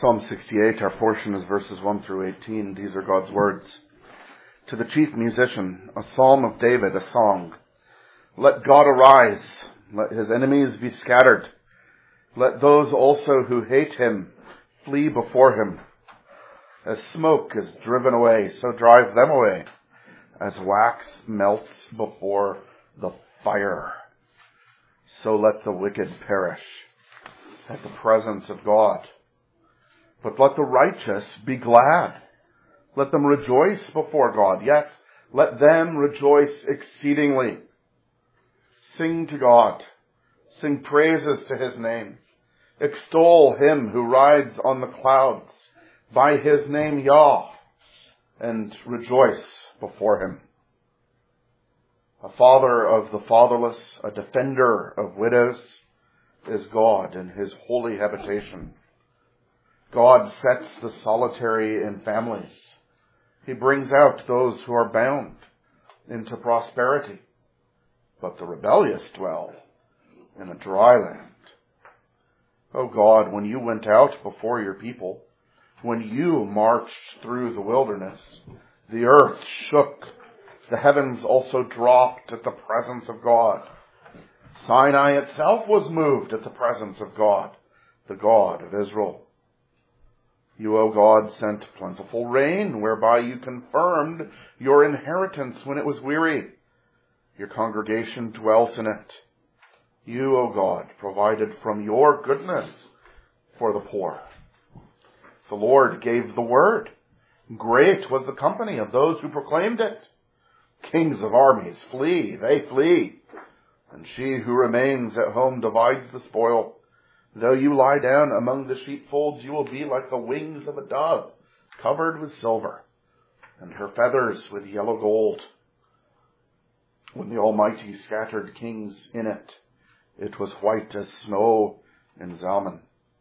Psalm 68, our portion is verses 1 through 18. These are God's words. To the chief musician, a psalm of David, a song. Let God arise, let his enemies be scattered. Let those also who hate him flee before him. As smoke is driven away, so drive them away. As wax melts before the fire, so let the wicked perish at the presence of God. But let the righteous be glad. Let them rejoice before God. Yes, let them rejoice exceedingly. Sing to God. Sing praises to his name. Extol him who rides on the clouds by his name Yah, and rejoice before him. A father of the fatherless, a defender of widows, is God in his holy habitation. God sets the solitary in families. He brings out those who are bound into prosperity. But the rebellious dwell in a dry land. O God, when you went out before your people, when you marched through the wilderness, the earth shook. The heavens also dropped at the presence of God. Sinai itself was moved at the presence of God, the God of Israel. You, O God, sent plentiful rain, whereby you confirmed your inheritance when it was weary. Your congregation dwelt in it. You, O God, provided from your goodness for the poor. The Lord gave the word. Great was the company of those who proclaimed it. Kings of armies flee, they flee. And she who remains at home divides the spoil. Though you lie down among the sheepfolds, you will be like the wings of a dove, covered with silver, and her feathers with yellow gold. When the Almighty scattered kings in it, it was white as snow in Zalman.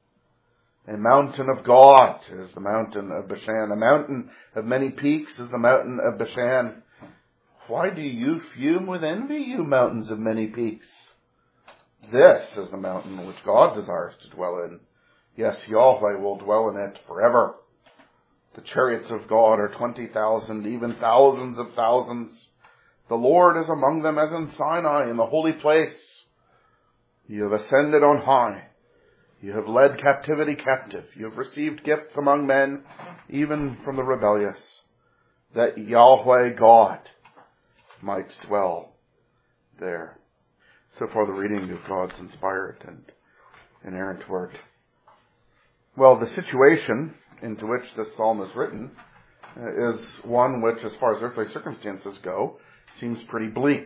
A mountain of God is the mountain of Bashan. A mountain of many peaks is the mountain of Bashan. Why do you fume with envy, you mountains of many peaks? This is the mountain which God desires to dwell in. Yes, Yahweh will dwell in it forever. The chariots of God are 20,000, even thousands of thousands. The Lord is among them as in Sinai, in the holy place. You have ascended on high. You have led captivity captive. You have received gifts among men, even from the rebellious, that Yahweh God might dwell there. So far the reading of God's inspired and inerrant word. Well, the situation into which this psalm is written is one which, as far as earthly circumstances go, seems pretty bleak.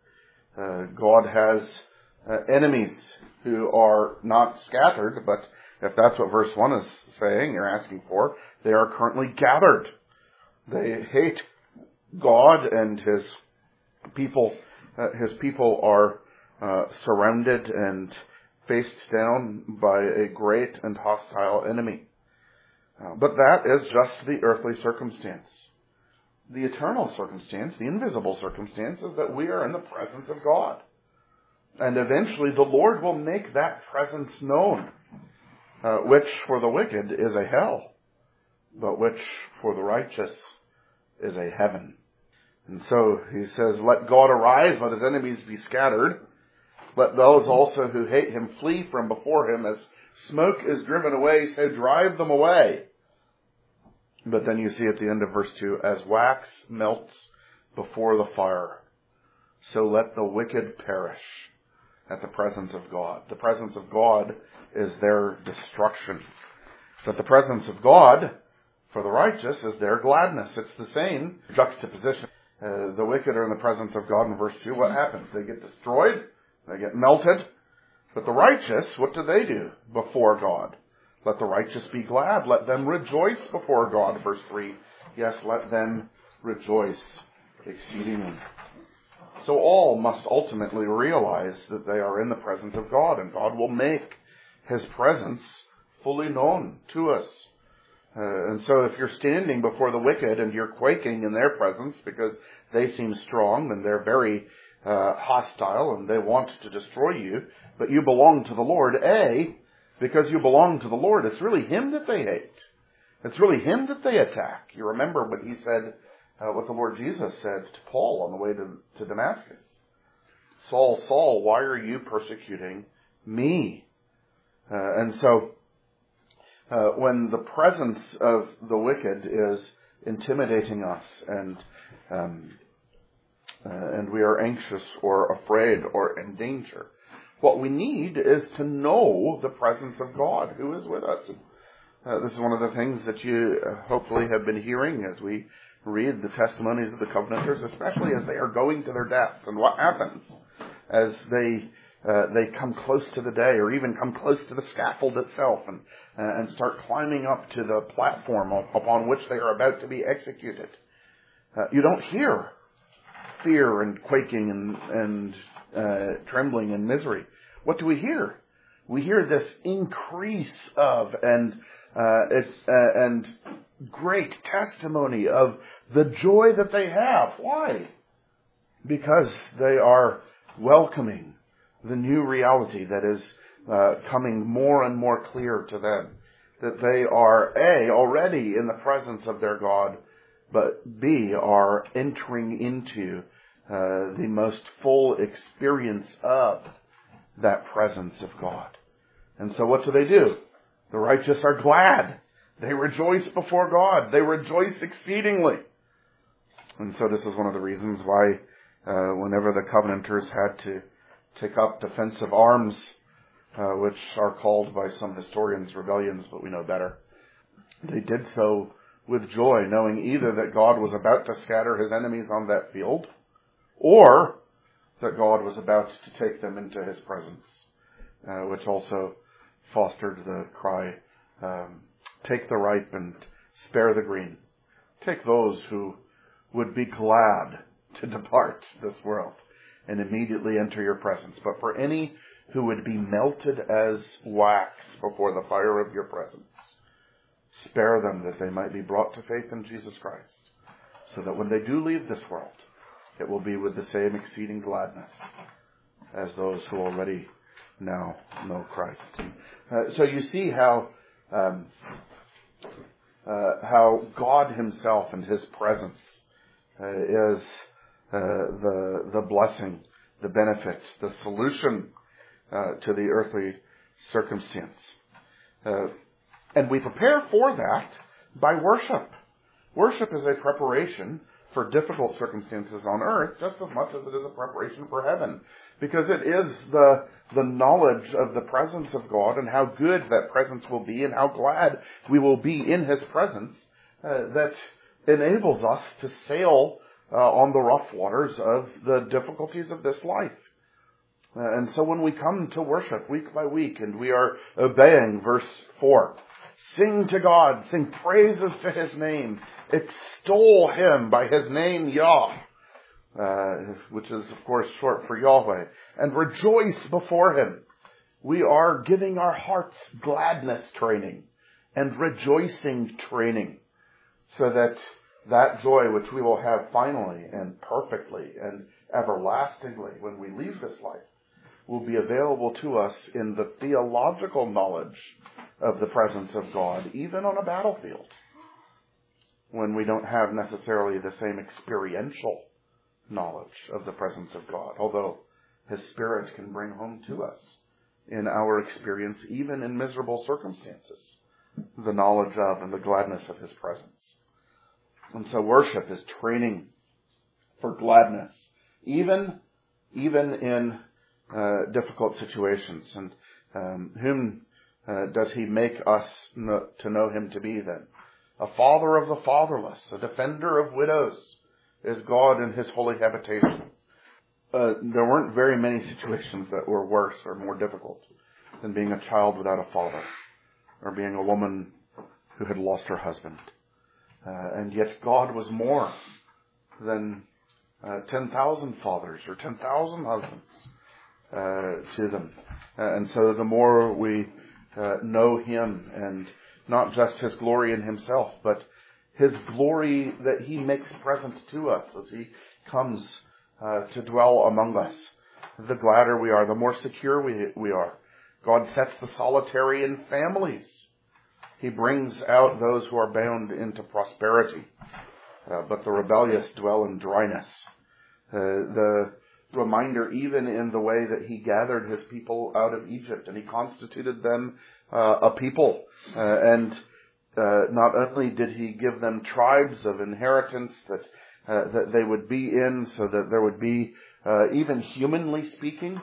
God has enemies who are not scattered, but if that's what verse 1 is saying, you're asking for, they are currently gathered. They hate God, and his people are surrounded and faced down by a great and hostile enemy. But that is just the earthly circumstance. The eternal circumstance, the invisible circumstance, is that we are in the presence of God. And eventually the Lord will make that presence known, which for the wicked is a hell, but which for the righteous is a heaven. And so he says, let God arise, let his enemies be scattered. Let those also who hate him flee from before him. As smoke is driven away, so drive them away. But then you see at the end of verse 2, as wax melts before the fire, so let the wicked perish at the presence of God. The presence of God is their destruction. But the presence of God for the righteous is their gladness. It's the same juxtaposition. The wicked are in the presence of God in verse 2. What happens? They get destroyed. They get melted. But the righteous, what do they do before God? Let the righteous be glad. Let them rejoice before God. Verse 3. Yes, let them rejoice exceedingly. So all must ultimately realize that they are in the presence of God, and God will make his presence fully known to us. And so if you're standing before the wicked and you're quaking in their presence because they seem strong and they're very hostile and they want to destroy you, but you belong to the Lord, A, because you belong to the Lord, it's really Him that they hate. It's really Him that they attack. You remember what He said, what the Lord Jesus said to Paul on the way to Damascus. Saul, Saul, why are you persecuting me? And so, when the presence of the wicked is intimidating us and we are anxious or afraid or in danger, what we need is to know the presence of God who is with us. This is one of the things that you hopefully have been hearing as we read the testimonies of the Covenanters, especially as they are going to their deaths, and what happens as they come close to the day, or even come close to the scaffold itself, and start climbing up to the platform upon which they are about to be executed. You don't hear fear and quaking and trembling and misery. What do we hear? We hear this increase of and great testimony of the joy that they have. Why? Because they are welcoming the new reality that is coming more and more clear to them. That they are, A, already in the presence of their God, but B, are entering into the most full experience of that presence of God. And so what do? The righteous are glad. They rejoice before God. They rejoice exceedingly. And so this is one of the reasons why whenever the Covenanters had to take up defensive arms, which are called by some historians rebellions, but we know better, they did so with joy, knowing either that God was about to scatter His enemies on that field, or that God was about to take them into His presence, which also fostered the cry, take the ripe and spare the green. Take those who would be glad to depart this world and immediately enter your presence. But for any who would be melted as wax before the fire of your presence, spare them that they might be brought to faith in Jesus Christ, so that when they do leave this world, it will be with the same exceeding gladness as those who already now know Christ. So you see how God Himself and His presence is the blessing, the benefit, the solution to the earthly circumstance. And we prepare for that by worship. Worship is a preparation for difficult circumstances on earth just as much as it is a preparation for heaven. Because it is the knowledge of the presence of God and how good that presence will be and how glad we will be in His presence that enables us to sail on the rough waters of the difficulties of this life. And so when we come to worship week by week and we are obeying verse 4, sing to God, sing praises to His name, extol Him by His name Yah, which is of course short for Yahweh, and rejoice before Him. We are giving our hearts gladness training and rejoicing training, so that that joy which we will have finally and perfectly and everlastingly when we leave this life will be available to us in the theological knowledge of the presence of God, even on a battlefield, when we don't have necessarily the same experiential knowledge of the presence of God, although His Spirit can bring home to us in our experience, even in miserable circumstances, the knowledge of and the gladness of His presence. And so worship is training for gladness, even in difficult situations. And whom does He make us to know Him to be then? A father of the fatherless, a defender of widows, is God in His holy habitation. There weren't very many situations that were worse or more difficult than being a child without a father, or being a woman who had lost her husband. And yet God was more than 10,000 fathers or 10,000 husbands to them. And so the more we know Him, and not just His glory in Himself, but His glory that He makes present to us as He comes to dwell among us, the gladder we are, the more secure we are, God sets the solitary in families. He brings out those who are bound into prosperity. But the rebellious dwell in dryness. The reminder even in the way that he gathered his people out of Egypt and he constituted them a people. And not only did he give them tribes of inheritance that they would be in, so that there would be, even humanly speaking,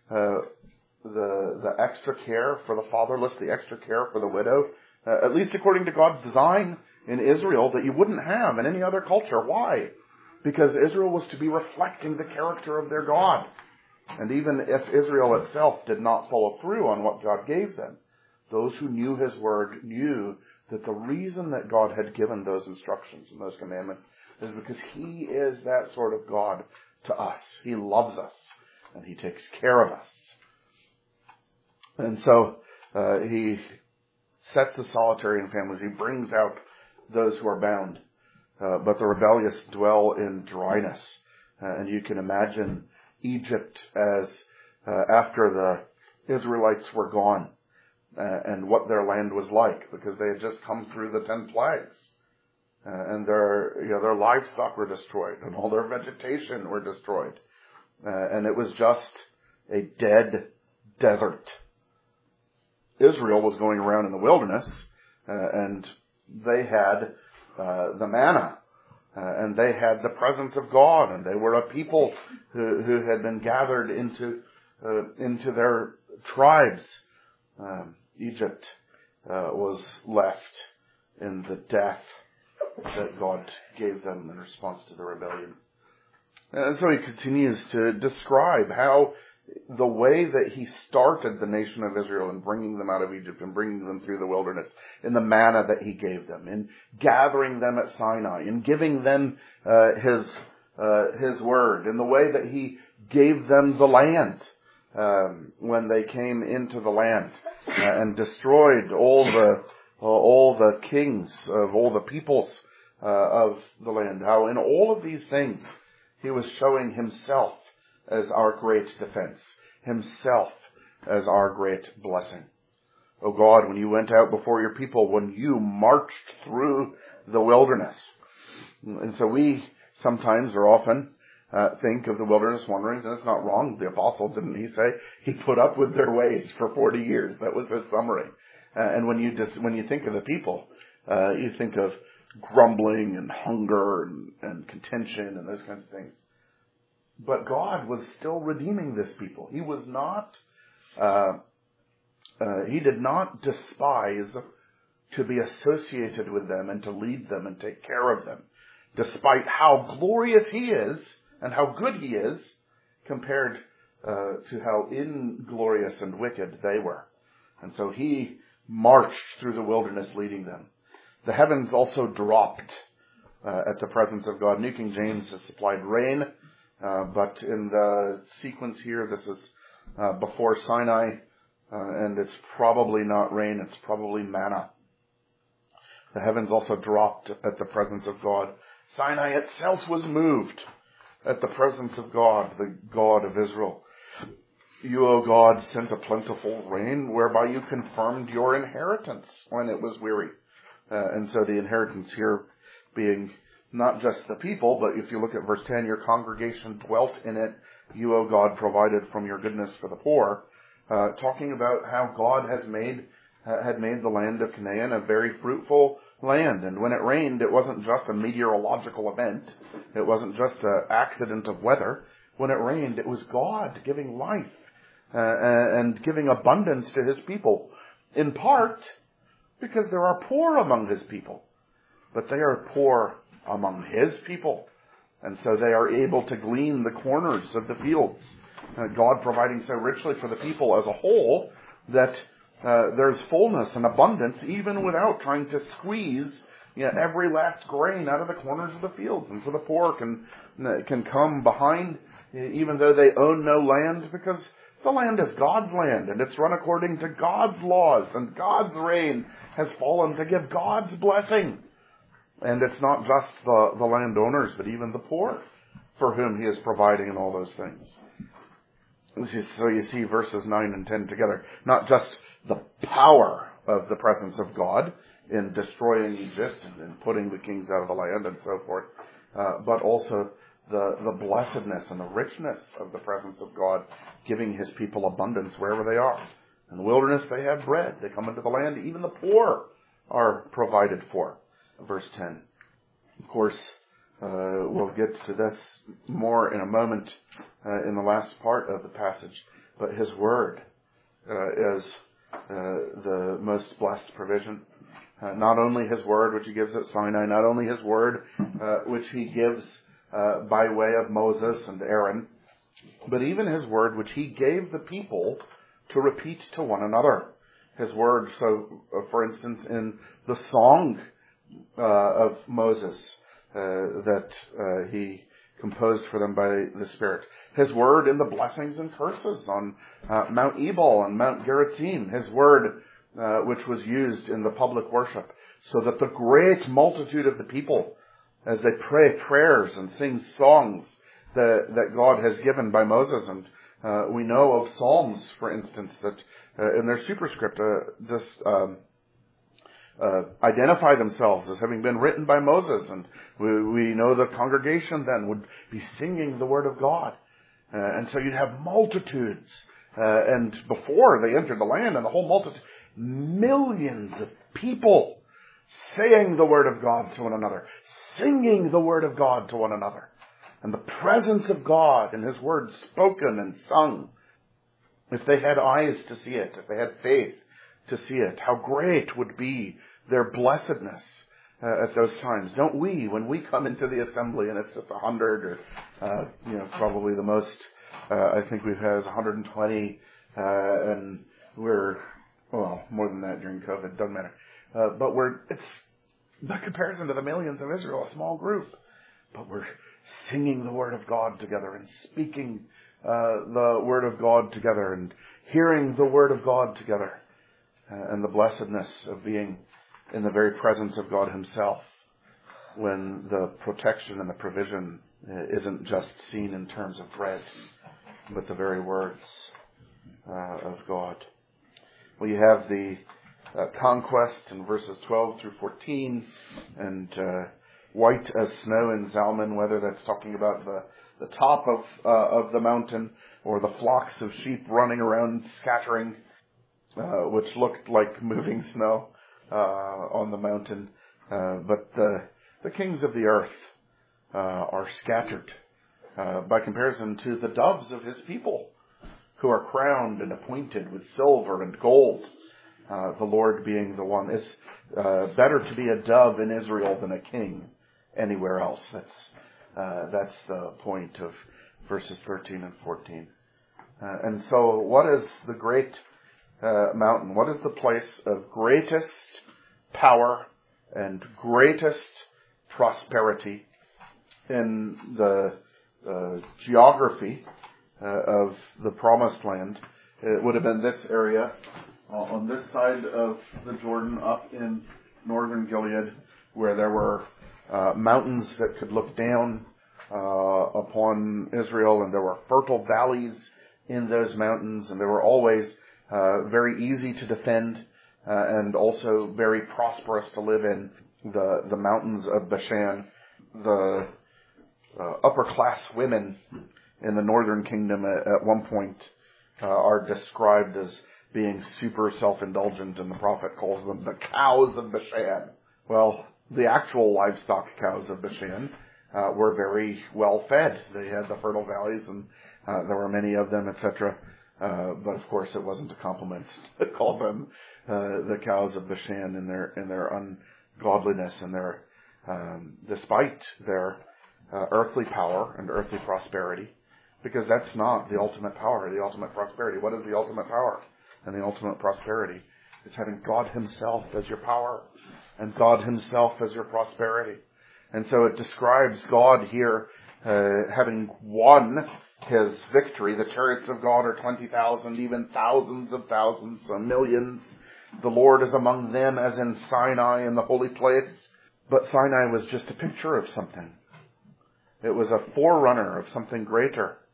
the extra care for the fatherless, the extra care for the widow, at least according to God's design in Israel, that you wouldn't have in any other culture. Why? Because Israel was to be reflecting the character of their God. And even if Israel itself did not follow through on what God gave them, those who knew his word knew that the reason that God had given those instructions and those commandments is because he is that sort of God to us. He loves us and he takes care of us. And so he sets the solitary in families. He brings out those who are bound. But the rebellious dwell in dryness. And you can imagine Egypt as after the Israelites were gone and what their land was like, because they had just come through the 10 plagues. And their livestock were destroyed and all their vegetation were destroyed. And it was just a dead desert. Israel was going around in the wilderness, and they had the manna, and they had the presence of God, and they were a people who had been gathered into their tribes. Egypt was left in the death that God gave them in response to the rebellion. And so he continues to describe how the way that he started the nation of Israel in bringing them out of Egypt and bringing them through the wilderness, in the manna that he gave them, in gathering them at Sinai, in giving them his word, in the way that he gave them the land when they came into the land and destroyed all the kings of all the peoples of the land. How in all of these things he was showing himself as our great defense, himself as our great blessing. Oh God, when you went out before your people, when you marched through the wilderness. And so we sometimes or often think of the wilderness wanderings, and it's not wrong. The apostle, didn't he say, he put up with their ways for 40 years. That was his summary. And when you think of the people, you think of grumbling and hunger and contention and those kinds of things. But God was still redeeming this people. He was not, he did not despise to be associated with them and to lead them and take care of them, despite how glorious he is and how good he is compared to how inglorious and wicked they were. And so he marched through the wilderness leading them. The heavens also dropped at the presence of God. New King James has supplied rain. But in the sequence here, this is before Sinai, and it's probably not rain, it's probably manna. The heavens also dropped at the presence of God. Sinai itself was moved at the presence of God, the God of Israel. You, O God, sent a plentiful rain, whereby you confirmed your inheritance when it was weary. And so the inheritance here being not just the people, but if you look at verse 10, your congregation dwelt in it. You, O God, provided from your goodness for the poor. Talking about how God had made the land of Canaan a very fruitful land. And when it rained, it wasn't just a meteorological event. It wasn't just an accident of weather. When it rained, it was God giving life and giving abundance to his people. In part, because there are poor among his people. But they are poor among his people. And so they are able to glean the corners of the fields. God providing so richly for the people as a whole that there's fullness and abundance even without trying to squeeze every last grain out of the corners of the fields. And so the poor can come behind even though they own no land, because the land is God's land and it's run according to God's laws, and God's rain has fallen to give God's blessing. And it's not just the landowners, but even the poor for whom he is providing in all those things. So you see verses 9 and 10 together. Not just the power of the presence of God in destroying Egypt and putting the kings out of the land and so forth, but also the blessedness and the richness of the presence of God giving his people abundance wherever they are. In the wilderness they have bread. They come into the land. Even the poor are provided for. Verse 10. Of course, we'll get to this more in a moment in the last part of the passage. But his word is the most blessed provision. Not only his word which he gives at Sinai, not only his word which he gives by way of Moses and Aaron, but even his word which he gave the people to repeat to one another. His word, so for instance, in the song of Moses that he composed for them by the Spirit. His word in the blessings and curses on Mount Ebal and Mount Gerizim. His word which was used in the public worship, so that the great multitude of the people, as they pray prayers and sing songs that God has given by Moses. And we know of Psalms, for instance, that in their superscript identify themselves as having been written by Moses. And we know the congregation then would be singing the word of God. And so you'd have multitudes. And before they entered the land, and the whole multitude, millions of people saying the word of God to one another, singing the word of God to one another. And the presence of God and his word spoken and sung. If they had eyes to see it, if they had faith to see it, how great would be their blessedness at those times. Don't we, when we come into the assembly and it's just 100 or, probably the most, I think we've had is 120, and we're, well, more than that during COVID, doesn't matter. But it's, by comparison to the millions of Israel, a small group. But we're singing the word of God together and speaking the word of God together and hearing the word of God together. And the blessedness of being in the very presence of God himself, when the protection and the provision isn't just seen in terms of bread, but the very words of God. Well, you have the conquest in verses 12 through 14, and white as snow in Zalman, whether that's talking about the top of the mountain or the flocks of sheep running around scattering, which looked like moving snow on the mountain. But the kings of the earth are scattered by comparison to the doves of his people, who are crowned and appointed with silver and gold. The Lord being the one. It's better to be a dove in Israel than a king anywhere else. That's the point of verses 13 and 14. And so what is the great mountain? What is the place of greatest power and greatest prosperity in the geography of the Promised Land? It would have been this area on this side of the Jordan, up in northern Gilead, where there were mountains that could look down upon Israel, and there were fertile valleys in those mountains, and they were always very easy to defend and also very prosperous to live in. The mountains of Bashan, the upper class women in the northern kingdom at one point are described as being super self-indulgent, and the prophet calls them the cows of Bashan. Well, the actual livestock cows of Bashan were very well fed. They had the fertile valleys, and there were many of them, etc. But of course, it wasn't a compliment to call them the cows of Bashan in their ungodliness and their despite their earthly power and earthly prosperity, because that's not the ultimate power, the ultimate prosperity. What is the ultimate power and the ultimate prosperity? It's having God himself as your power and God himself as your prosperity. And so it describes God here having won his victory. The chariots of God are 20,000, even thousands of thousands, so millions. The Lord is among them as in Sinai in the holy place. But Sinai was just a picture of something. It was a forerunner of something greater.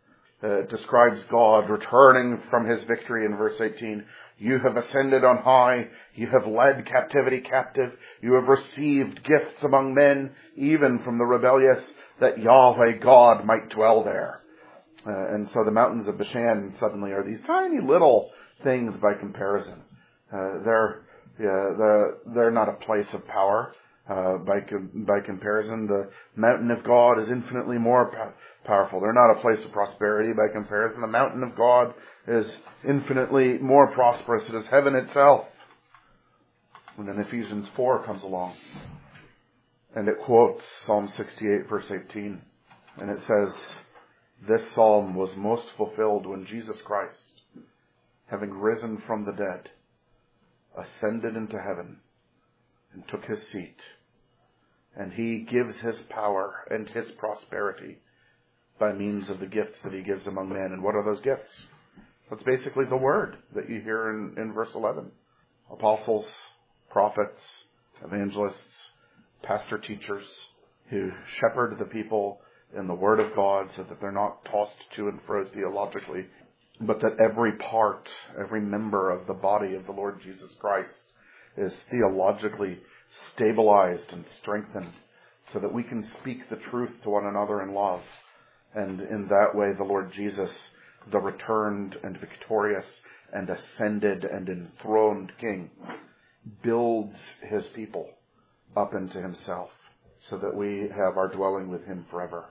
describes God returning from his victory in verse 18. You have ascended on high. You have led captivity captive. You have received gifts among men, even from the rebellious, that Yahweh God might dwell there. And so the mountains of Bashan suddenly are these tiny little things by comparison. They're not a place of power. By comparison, the mountain of God is infinitely more powerful. They're not a place of prosperity by comparison. The mountain of God is infinitely more prosperous. It is heaven itself. And then Ephesians 4 comes along, and it quotes Psalm 68 verse 18, and it says, this psalm was most fulfilled when Jesus Christ, having risen from the dead, ascended into heaven and took his seat. And he gives his power and his prosperity by means of the gifts that he gives among men. And what are those gifts? That's basically the word that you hear in verse 11. Apostles, prophets, evangelists, pastor teachers who shepherd the people in the Word of God so that they're not tossed to and fro theologically, but that every part, every member of the body of the Lord Jesus Christ is theologically stabilized and strengthened so that we can speak the truth to one another in love. And in that way, the Lord Jesus, the returned and victorious and ascended and enthroned King, builds his people up into himself so that we have our dwelling with him forever.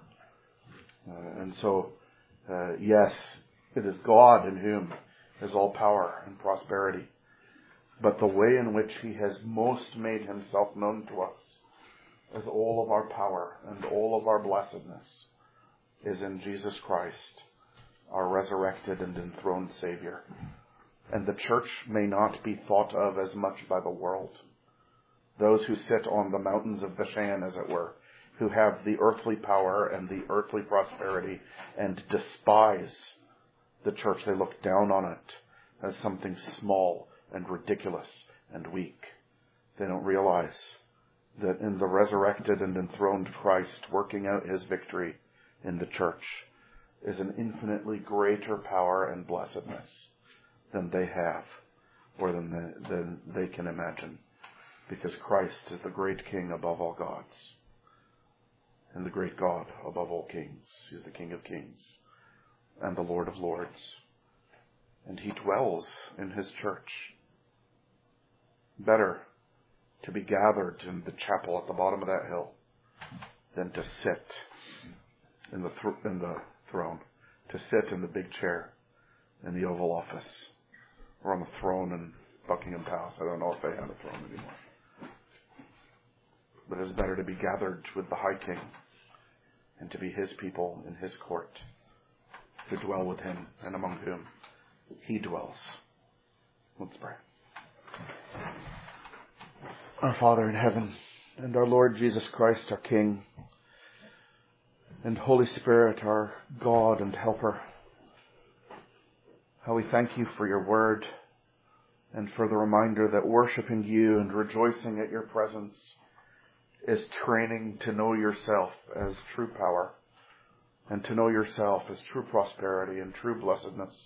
Yes, it is God in whom is all power and prosperity. But the way in which he has most made himself known to us as all of our power and all of our blessedness is in Jesus Christ, our resurrected and enthroned Savior. And the church may not be thought of as much by the world. Those who sit on the mountains of Bashan, as it were, who have the earthly power and the earthly prosperity and despise the church. They look down on it as something small and ridiculous and weak. They don't realize that in the resurrected and enthroned Christ working out his victory in the church is an infinitely greater power and blessedness than they have or than they can imagine. Because Christ is the great King above all gods. And the great God above all kings. He is the King of kings and the Lord of lords. And he dwells in his church. Better to be gathered in the chapel at the bottom of that hill than to sit in the throne, to sit in the big chair in the Oval Office or on the throne in Buckingham Palace. I don't know if they have a throne anymore. But it is better to be gathered with the High King and to be his people in his court, to dwell with him and among whom he dwells. Let's pray. Our Father in heaven, and our Lord Jesus Christ, our King, and Holy Spirit, our God and Helper, how we thank you for your word and for the reminder that worshiping you and rejoicing at your presence is training to know yourself as true power and to know yourself as true prosperity and true blessedness,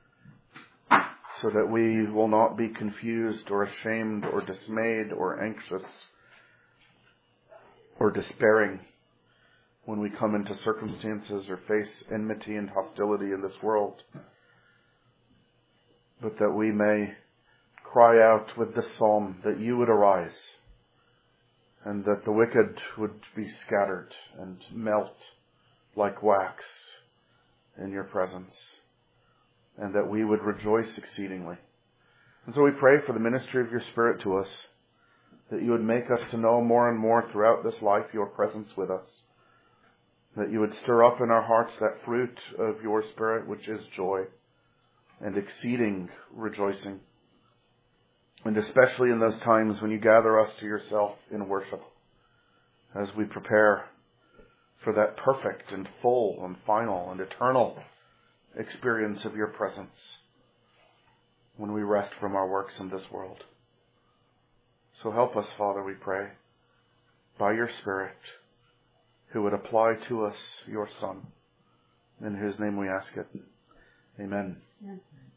so that we will not be confused or ashamed or dismayed or anxious or despairing when we come into circumstances or face enmity and hostility in this world, but that we may cry out with this psalm that you would arise and that the wicked would be scattered and melt like wax in your presence, and that we would rejoice exceedingly. And so we pray for the ministry of your Spirit to us, that you would make us to know more and more throughout this life your presence with us, that you would stir up in our hearts that fruit of your Spirit, which is joy and exceeding rejoicing. And especially in those times when you gather us to yourself in worship, as we prepare for that perfect and full and final and eternal experience of your presence when we rest from our works in this world. So help us, Father, we pray, by your Spirit, who would apply to us your Son In whose name we ask it. Amen. Yeah.